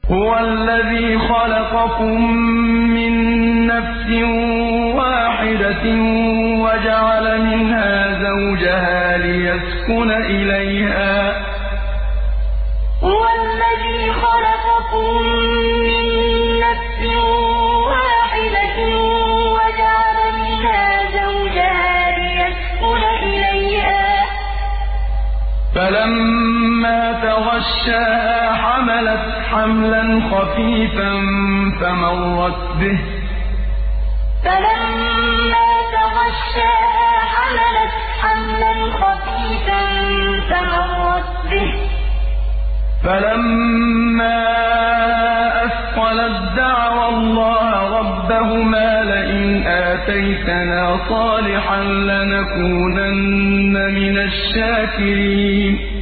هو الذي خلقكم من نفس واحدة وجعل منها زوجها ليسكن إليها هو الذي خلقكم من نفس واحدة وجعل منها زوجها ليسكن إليها فلما تغشاها حملت حملا خفيفا فمرت به فلما تغشاها حملت حملا خفيفا فمرت به فلما أثقلت دعوا الله ربهما لئن آتيتنا صالحا لنكونن من الشاكرين